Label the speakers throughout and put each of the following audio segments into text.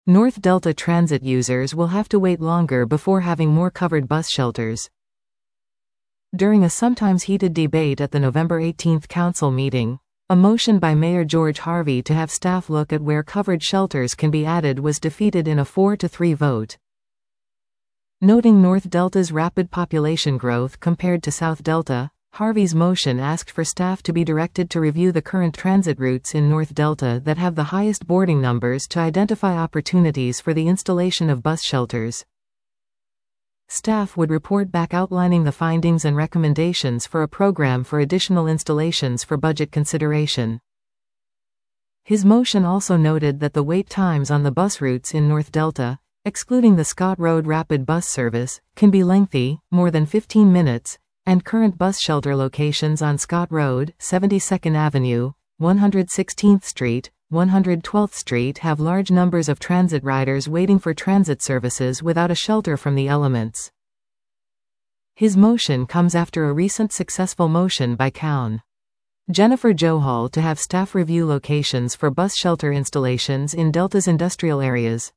Speaker 1: North Delta Transit users will have to wait longer before having more covered bus shelters. During a sometimes heated debate at the November 18 council meeting, a motion by Mayor George Harvey to have staff look at where covered shelters can be added was defeated in a 4-3 vote. Noting North Delta's rapid population growth compared to South Delta, Harvey's motion asked for staff to be directed to review the current transit routes in North Delta that have the highest boarding numbers to identify opportunities for the installation of bus shelters. Staff would report back outlining the findings and recommendations for a program for additional installations for budget consideration. His motion also noted that the wait times on the bus routes in North Delta, excluding the Scott Road Rapid Bus Service, can be lengthy, more than 15 minutes, and current bus shelter locations on Scott Road, 72nd Avenue, 116th Street, 112th Street have large numbers of transit riders waiting for transit services without a shelter from the elements. His motion comes after a recent successful motion by Cown. Jennifer Johal to have staff review locations for bus shelter installations in Delta's industrial areas.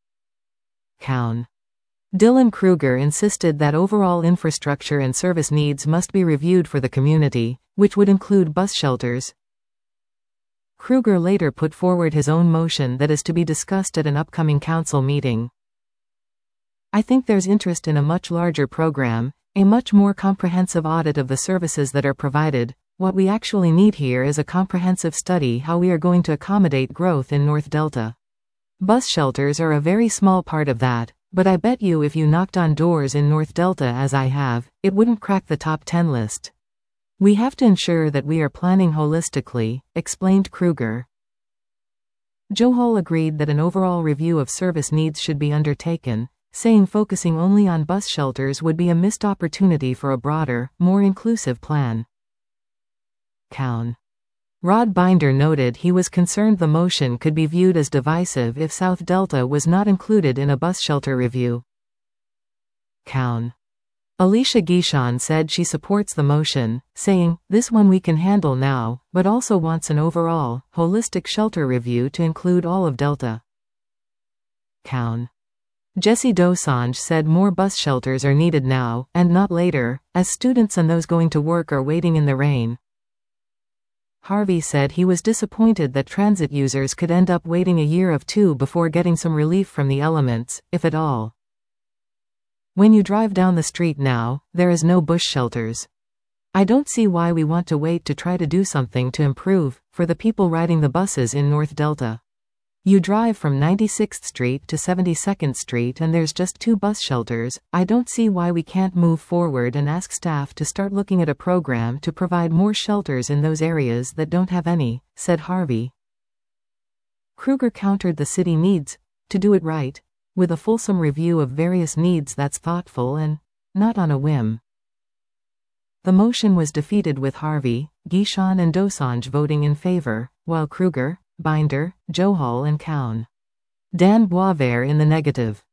Speaker 1: Cown. Dylan Kruger insisted that overall infrastructure and service needs must be reviewed for the community, which would include bus shelters. Kruger later put forward his own motion that is to be discussed at an upcoming council meeting. I think there's interest in a much larger program, a much more comprehensive audit of the services that are provided. What we actually need here is a comprehensive study how we are going to accommodate growth in North Delta. Bus shelters are a very small part of that. But I bet you if you knocked on doors in North Delta as I have, it wouldn't crack the top 10 list. We have to ensure that we are planning holistically, explained Kruger. Johal agreed that an overall review of service needs should be undertaken, saying focusing only on bus shelters would be a missed opportunity for a broader, more inclusive plan. Cown. Rod Binder noted he was concerned the motion could be viewed as divisive if South Delta was not included in a bus shelter review. Cown. Alicia Guichon said she supports the motion, saying, "This one we can handle now," but also wants an overall, holistic shelter review to include all of Delta. Cown. Jesse Dosanjh said more bus shelters are needed now, and not later, as students and those going to work are waiting in the rain. Harvey said he was disappointed that transit users could end up waiting a year or two before getting some relief from the elements, if at all. When you drive down the street now, there is no bus shelters. I don't see why we want to wait to try to do something to improve, for the people riding the buses in North Delta. You drive from 96th Street to 72nd Street and there's just 2 bus shelters. I don't see why we can't move forward and ask staff to start looking at a program to provide more shelters in those areas that don't have any, said Harvey. Kruger countered the city needs to do it right, with a fulsome review of various needs that's thoughtful and not on a whim. The motion was defeated with Harvey, Guichon and Dosanjh voting in favor, while Kruger, Binder, Johal and Cown. Dan Boisvert in the negative.